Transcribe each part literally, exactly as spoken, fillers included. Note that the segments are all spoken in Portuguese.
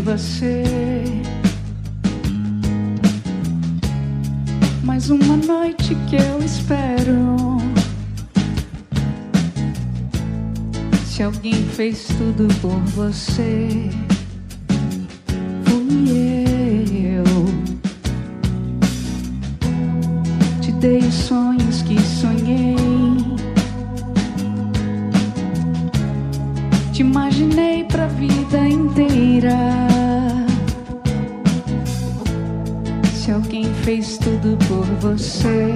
você. Mais uma noite que eu espero. Se alguém fez tudo por você, fui eu. Te dei os sonhos que sonhei. Te imaginei pra vida inteira. Se alguém fez tudo por você,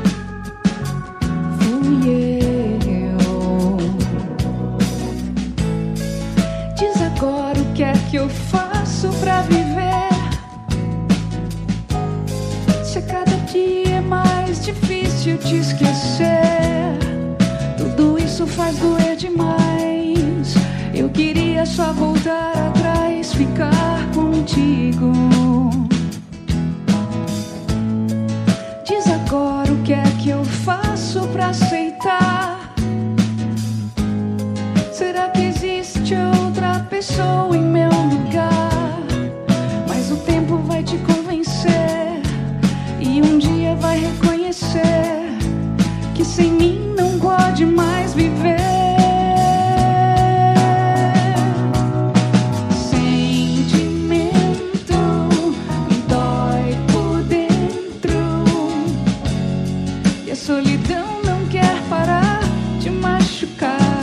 fui eu. Diz agora o que é que eu faço pra viver. Se a cada dia é mais difícil te esquecer, tudo isso faz doer demais. Eu queria só voltar atrás, ficar contigo. Diz agora o que é que eu faço pra aceitar. Será que existe outra pessoa em meu lugar? Mas o tempo vai te convencer e um dia vai reconhecer que sem mim não pode mais viver. Solidão não quer parar de machucar.